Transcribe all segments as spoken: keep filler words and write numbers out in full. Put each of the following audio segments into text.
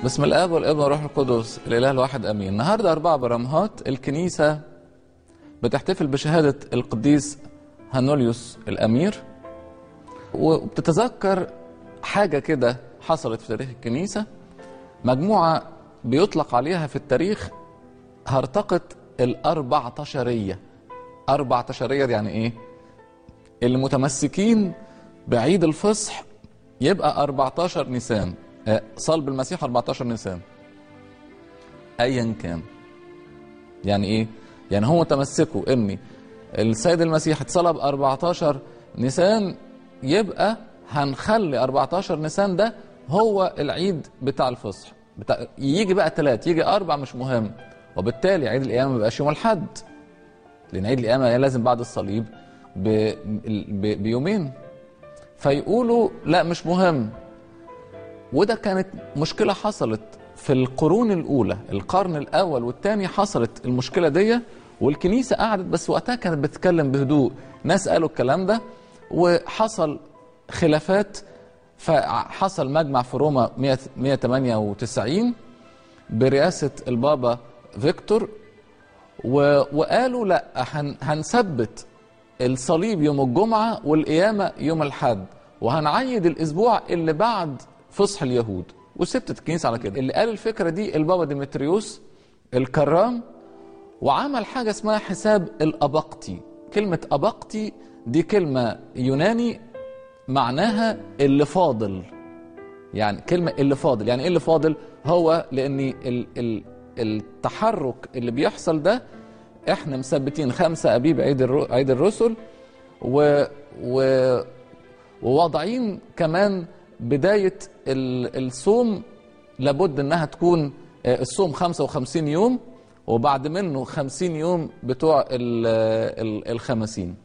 بسم الاب والابن والروح القدس الاله الواحد امين. النهارده اربعة برمهات الكنيسه بتحتفل بشهاده القديس هانوليوس الامير، وبتتذكر حاجه كده حصلت في تاريخ الكنيسه، مجموعه بيطلق عليها في التاريخ هرطقه الاربعتاشريه. اربعتاشريه يعني ايه؟ اللي متمسكين بعيد الفصح يبقى أربعتاشر نيسان، صلب المسيح أربعتاشر نيسان ايا كان. يعني ايه؟ يعني هم تمسكوا ان السيد المسيح اتصلب أربعتاشر نيسان، يبقى هنخلي أربعتاشر نيسان ده هو العيد بتاع الفصح بتاع... يجي بقى ثلاث يجي اربع مش مهم، وبالتالي عيد القيامه ما بيبقاش يوم الاحد، لان عيد القيامه لازم بعد الصليب ب... ب... بيومين. فيقولوا لا مش مهم، وده كانت مشكلة حصلت في القرون الأولى، القرن الأول والثاني حصلت المشكلة دي، والكنيسة قعدت بس وقتها كانت بتتكلم بهدوء. ناس قالوا الكلام ده وحصل خلافات، فحصل مجمع في روما مئة وثمانية وتسعين برئاسة البابا فيكتور، وقالوا لا هنثبت الصليب يوم الجمعة والقيامة يوم الحد، وهنعيد الأسبوع اللي بعد فصح اليهود. وسبتت الكنيسة على كده. اللي قال الفكرة دي البابا ديمتريوس الكرام، وعمل حاجة اسمها حساب الأباقتي. كلمة أباقتي دي كلمة يوناني معناها اللي فاضل، يعني كلمة اللي فاضل. يعني ايه اللي فاضل؟ هو لأن ال ال التحرك اللي بيحصل ده احنا مثبتين خمسة أبيب عيد الرو عيد الرسل، و و ووضعين كمان بداية الصوم لابد انها تكون الصوم خمسة وخمسين يوم، وبعد منه خمسين يوم بتوع الخمسين.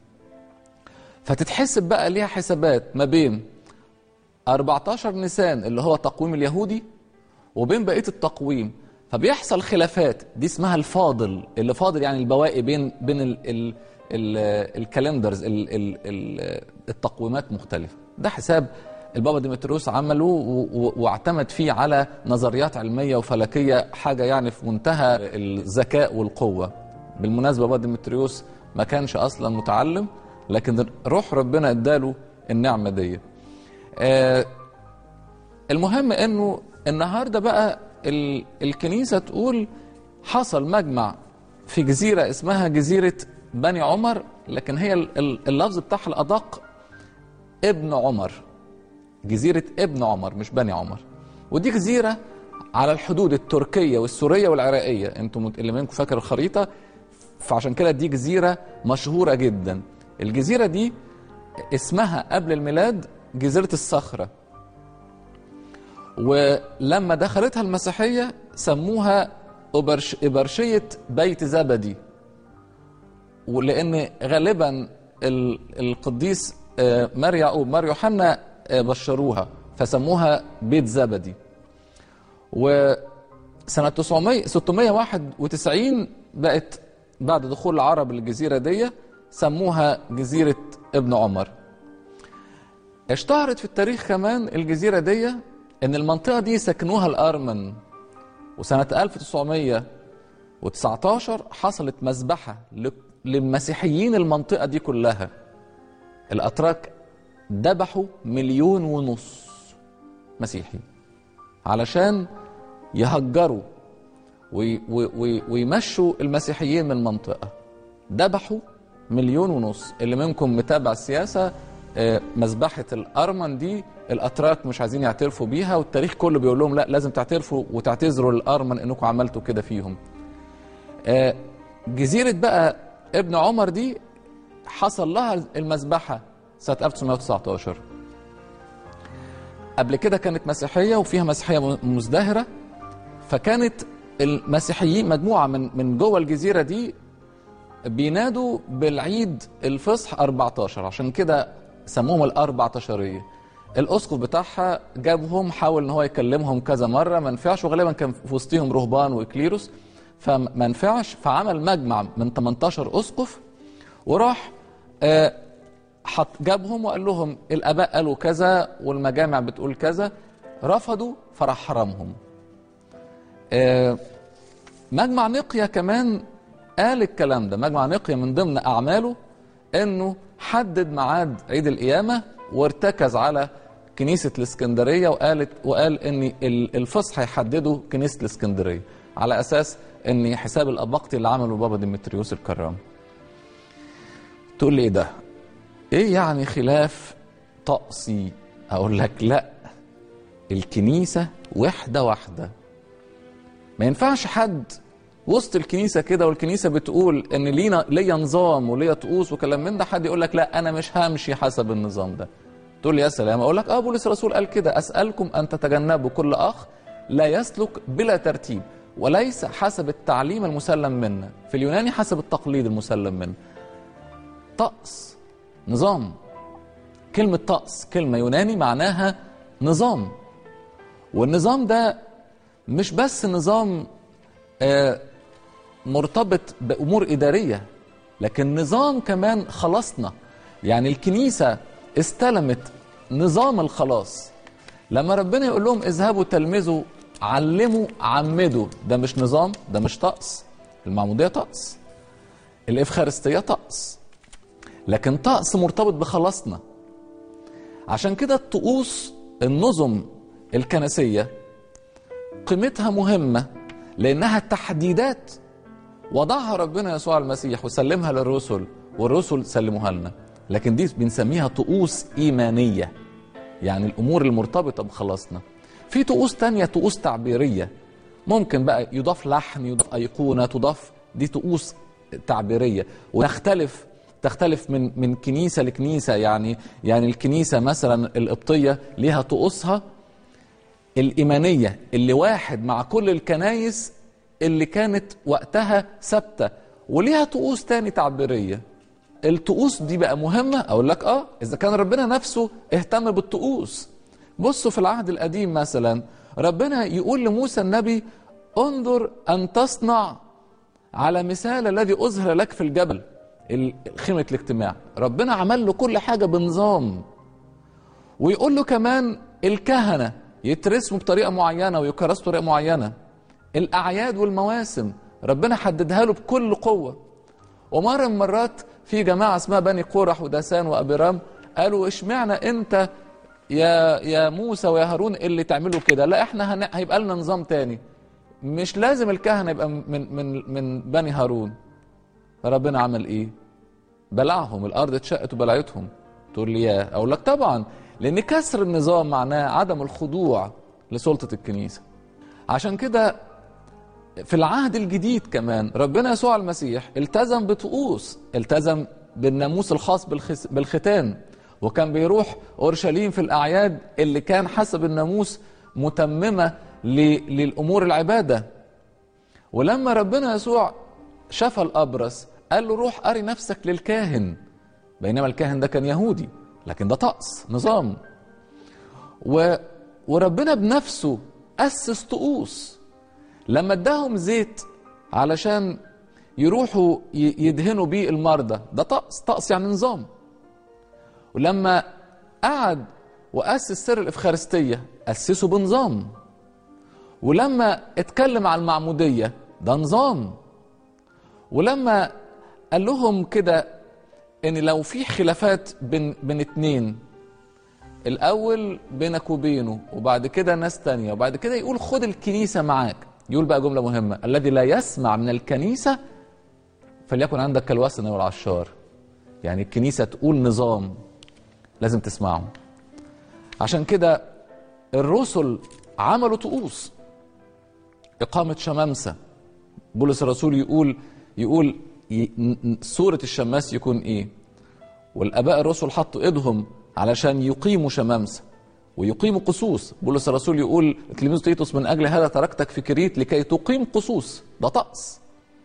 فتتحسب بقى ليها حسابات ما بين أربعتاشر نيسان اللي هو تقويم اليهودي وبين بقية التقويم، فبيحصل خلافات. دي اسمها الفاضل. اللي فاضل يعني البواقي بين بين ال ال ال الكالندرز ال ال ال التقويمات مختلفة. ده حساب البابا ديمتريوس عمله واعتمد فيه على نظريات علمية وفلكية، حاجة يعني في منتهى الذكاء والقوة. بالمناسبة بابا ديمتريوس ما كانش أصلا متعلم، لكن روح ربنا اداله النعمة دي. آه المهم انه النهاردة بقى الكنيسة تقول حصل مجمع في جزيرة اسمها جزيرة بني عمر، لكن هي اللفظ بتاعها الأدق ابن عمر، جزيرة ابن عمر مش بني عمر. ودي جزيرة على الحدود التركية والسورية والعراقية، انتم اللي منكم فاكر الخريطة، فعشان كده دي جزيرة مشهورة جدا. الجزيرة دي اسمها قبل الميلاد جزيرة الصخرة، ولما دخلتها المسيحية سموها إبرشية بيت زبدي، ولأن غالبا القديس مار يعقوب مار يوحنا بشروها فسموها بيت زبدي. وسنة ستمائة وواحد وتسعين بقت بعد دخول العرب للجزيرة دي سموها جزيرة ابن عمر. اشتهرت في التاريخ كمان الجزيرة دي ان المنطقة دي سكنوها الارمن، وسنة ألف وتسعمائة وتسعة عشر حصلت مذبحة للمسيحيين المنطقة دي كلها. الاتراك ذبحوا مليون ونص مسيحي علشان يهجروا وي وي ويمشوا المسيحيين من المنطقة. ذبحوا مليون ونص. اللي منكم متابع السياسة، مذبحة الأرمن دي الأتراك مش عايزين يعترفوا بيها، والتاريخ كله بيقول لهم لا لازم تعترفوا وتعتذروا للأرمن انكم عملتوا كده فيهم. جزيرة بقى ابن عمر دي حصل لها المذبحة سنة ألف وتسعمائة وتسعة عشر. قبل كده كانت مسيحية وفيها مسيحية مزدهرة، فكانت المسيحيين مجموعة من من جوه الجزيرة دي بينادوا بالعيد الفصح أربعتاشر، عشان كده سموهم الأربعتاشرية. الأسقف بتاعها جابهم، حاول ان هو يكلمهم كذا مرة ما نفعش، وغالبا كان في وسطهم رهبان وكليروس فما نفعش، فعمل مجمع من تمنتاشر أسقف وراح آه حط جابهم وقال لهم الآباء قالوا كذا والمجامع بتقول كذا، رفضوا فراح حرمهم. آه مجمع نقيا كمان قال الكلام ده. مجمع نقيا من ضمن أعماله أنه حدد ميعاد عيد القيامة وارتكز على كنيسة الإسكندرية، وقالت وقال أن الفصح هيحددوا كنيسة الإسكندرية على أساس أن حساب الأباقطي اللي عمله بابا ديمتريوس الكرام. تقول لي إيه ده؟ إيه يعني خلاف طقسي؟ أقول لك لا، الكنيسة وحدة واحدة. ما ينفعش حد وسط الكنيسة كده والكنيسة بتقول ان لينا ليا نظام وليا طقوس وكلام من ده، حد يقول لك لا انا مش همشي حسب النظام ده. تقول لي يا سلام، اقول لك اه بولس الرسول قال كده: اسألكم ان تتجنبوا كل اخ لا يسلك بلا ترتيب وليس حسب التعليم المسلم منا. في اليوناني حسب التقليد المسلم منا. طقس، نظام. كلمة طقس كلمة يوناني معناها نظام، والنظام ده مش بس نظام آه مرتبط بأمور إدارية، لكن نظام كمان خلاصنا. يعني الكنيسة استلمت نظام الخلاص. لما ربنا يقول لهم اذهبوا تلمذوا علموا عمدوا، ده مش نظام، ده مش طقس. المعمودية طقس، الإفخارستية طقس، لكن طقس مرتبط بخلاصنا. عشان كده الطقوس، النظم الكنسية قيمتها مهمة، لأنها تحديدات وضعها ربنا يسوع المسيح وسلمها للرسل، والرسل سلموها لنا. لكن دي بنسميها طقوس إيمانية، يعني الأمور المرتبطة بخلاصنا. في طقوس تانية طقوس تعبيرية، ممكن بقى يضاف لحن، يضاف أيقونة، تضاف، دي طقوس تعبيرية وتختلف تختلف من من كنيسة لكنيسة. يعني يعني الكنيسة مثلا القبطية ليها طقوسها الإيمانية اللي واحد مع كل الكنايس اللي كانت وقتها ثابتة، وليها طقوس تاني تعبيرية. الطقوس دي بقى مهمة. أقول لك آه إذا كان ربنا نفسه اهتم بالطقوس. بصوا في العهد القديم مثلا ربنا يقول لموسى النبي: انظر أن تصنع على مثال الذي أظهر لك في الجبل، خيمة الاجتماع. ربنا عمل له كل حاجة بنظام. ويقول له كمان الكهنة يترسموا بطريقة معينة ويكرسوا بطريقة معينة. الأعياد والمواسم ربنا حددها له بكل قوة. ومرة من مرات في جماعة اسمها بني قورح وداسان وأبيرام قالوا: اشمعنى انت يا يا موسى ويا هارون اللي تعملوا كده؟ لا احنا هن... هيبقى لنا نظام تاني، مش لازم الكهنة يبقى من من من بني هارون. فربنا عمل ايه؟ بلعهم، الارض اتشقت وبلعتهم. تقول لي يا، اقول لك طبعا، لان كسر النظام معناه عدم الخضوع لسلطة الكنيسة. عشان كده في العهد الجديد كمان ربنا يسوع المسيح التزم بطقوس، التزم بالناموس الخاص بالختان، وكان بيروح اورشليم في الاعياد اللي كان حسب الناموس متممة للامور العبادة. ولما ربنا يسوع شفى الابرص قال له: روح اري نفسك للكاهن، بينما الكاهن ده كان يهودي، لكن ده طقس، نظام. و... وربنا بنفسه أسس طقوس. لما اداهم زيت علشان يروحوا يدهنوا بيه المرضى، ده طقس، طقس يعني نظام. ولما قعد وأسس سر الإفخارستية أسسه بنظام. ولما اتكلم عن المعمودية ده نظام. ولما قال لهم كده ان لو في خلافات بين بين اتنين، الاول بينك وبينه وبعد كده ناس تانية وبعد كده يقول خد الكنيسة معاك، يقول بقى جملة مهمة: الذي لا يسمع من الكنيسة فليكن عندك كالوثن والعشار. يعني الكنيسة تقول نظام لازم تسمعه. عشان كده الرسل عملوا طقوس. إقامة شمامسة، بولس الرسول يقول يقول صورة الشماس يكون ايه، والاباء الرسل حطوا ايدهم علشان يقيموا شمامسة ويقيموا قصوص. بولس الرسول يقول تلميذ تيتوس: من اجل هذا تركتك في كريت لكي تقيم قصوص. ده طقس.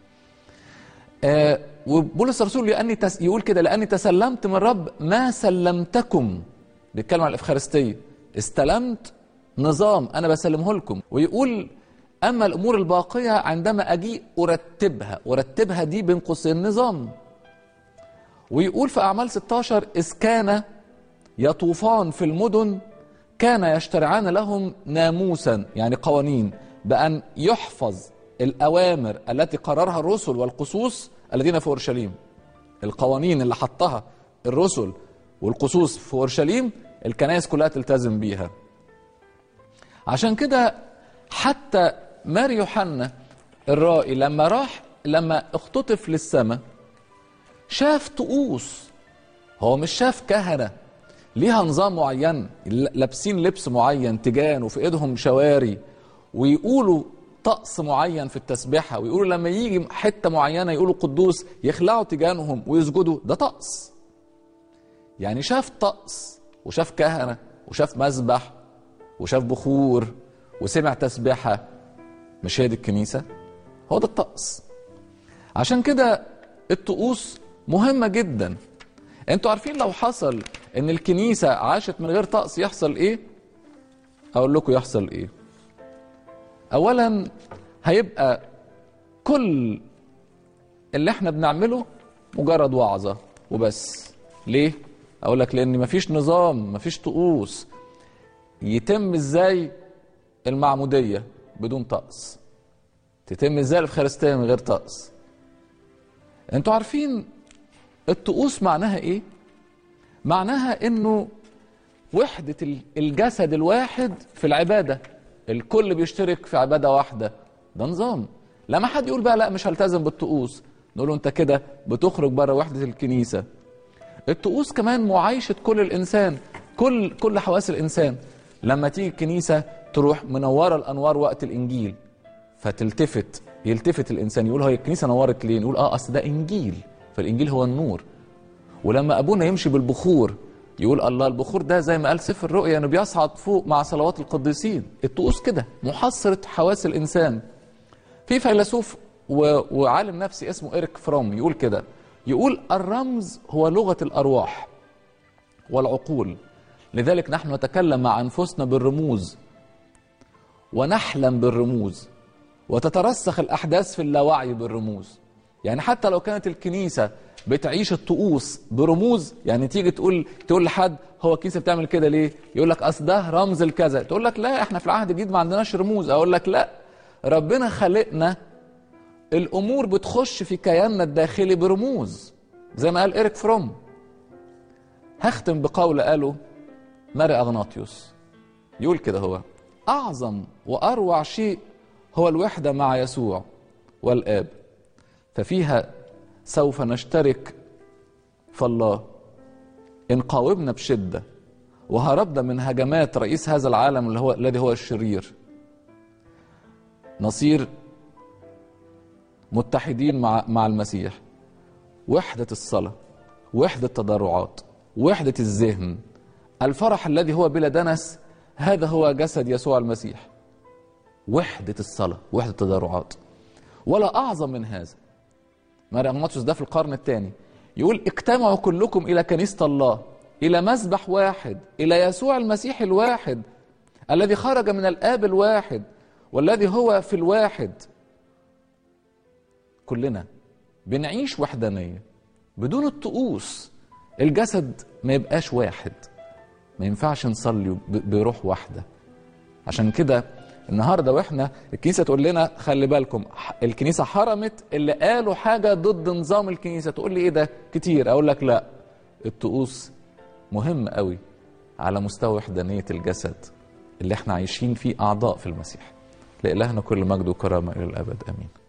آه وبولس الرسول لاني تس يقول كده: لاني تسلمت من الرب ما سلمتكم. بيتكلم عن الافخارستيه، استلمت نظام انا بسلمه لكم. ويقول: أما الأمور الباقية عندما أجي أرتبها. أرتبها دي بين قوسين نظام. ويقول في أعمال ستة عشر: إذ كان يطوفان في المدن كان يشترعان لهم ناموسا، يعني قوانين، بأن يحفظ الأوامر التي قررها الرسل والقصوص الذين في أورشليم. القوانين اللي حطها الرسل والقصوص في أورشليم الكنائس كلها تلتزم بيها. عشان كده حتى ماري يوحنا الرائي لما راح لما اختطف للسماء شاف طقوس. هو مش شاف كهنة ليها نظام معين لابسين لبس معين تيجان وفي ايدهم شواري ويقولوا طقس معين في التسبيحة، ويقولوا لما يجي حتة معينة يقولوا قدوس يخلعوا تيجانهم ويسجدوا. ده طقس. يعني شاف طقس وشاف كهنة وشاف مذبح وشاف بخور وسمع تسبيحة. مش هي دي الكنيسة؟ هو ده الطقس. عشان كده الطقوس مهمة جدا. انتوا عارفين لو حصل ان الكنيسة عاشت من غير طقس يحصل ايه؟ اقول لكم يحصل ايه. اولا هيبقى كل اللي احنا بنعمله مجرد وعظة وبس. ليه؟ اقول لك لان مفيش نظام، مفيش طقوس. يتم ازاي المعمودية بدون طقس؟ تتم ازاي الافخارستية من غير طقس؟ انتوا عارفين الطقوس معناها ايه؟ معناها انه وحدة الجسد الواحد في العبادة. الكل بيشترك في عبادة واحدة. ده نظام. لما حد يقول بقى لا مش هلتزم بالطقوس نقول له انت كده بتخرج بره وحدة الكنيسة. الطقوس كمان معايشة كل الانسان، كل كل حواس الانسان. لما تيجي الكنيسة تروح منورة الانوار وقت الانجيل فتلتفت يلتفت الانسان يقول هي الكنيسة نورت ليه؟ نقول اه اصل ده انجيل، فالانجيل هو النور. ولما ابونا يمشي بالبخور يقول الله البخور ده زي ما قال سفر الرؤيا انه بيصعد فوق مع صلوات القديسين. الطقوس كده محصرة حواس الانسان. في فيلسوف وعالم نفسي اسمه إيريك فروم يقول كده، يقول الرمز هو لغة الارواح والعقول، لذلك نحن نتكلم مع انفسنا بالرموز ونحلم بالرموز وتترسخ الاحداث في اللاوعي بالرموز. يعني حتى لو كانت الكنيسة بتعيش الطقوس برموز، يعني تيجي تقول تقول لحد هو الكنيسة بتعمل كده ليه؟ يقول لك اصل ده رمز الكذا. تقول لك لا احنا في العهد الجديد ما عندناش رموز. اقول لك لا، ربنا خلقنا الامور بتخش في كياننا الداخلي برموز زي ما قال إيريك فروم. هختم بقول قاله ماري أغناطيوس يقول كده، هو اعظم واروع شيء هو الوحدة مع يسوع والآب، ففيها سوف نشترك فالله إن قاومنا بشدة وهربنا من هجمات رئيس هذا العالم اللي هو الذي هو الشرير. نصير متحدين مع مع المسيح. وحدة الصلاة، وحدة التضرعات، وحدة الذهن، الفرح الذي هو بلا دنس، هذا هو جسد يسوع المسيح. وحدة الصلاة، وحدة التضرعات، ولا أعظم من هذا. ماري أغناطيوس ده في القرن الثاني يقول اجتمعوا كلكم إلى كنيسة الله، إلى مذبح واحد، إلى يسوع المسيح الواحد الذي خرج من الآب الواحد والذي هو في الواحد. كلنا بنعيش وحدانية بدون الطقوس. الجسد ما يبقاش واحد، ما ينفعش نصلي بروح واحدة. عشان كده النهاردة واحنا الكنيسة تقول لنا خلي بالكم الكنيسة حرمت اللي قالوا حاجة ضد نظام الكنيسة. تقول لي ايه ده كتير؟ اقول لك لا، الطقوس مهم قوي على مستوى وحدانية الجسد اللي احنا عايشين فيه اعضاء في المسيح. لإلهنا كل مجد وكرامة الى الابد امين.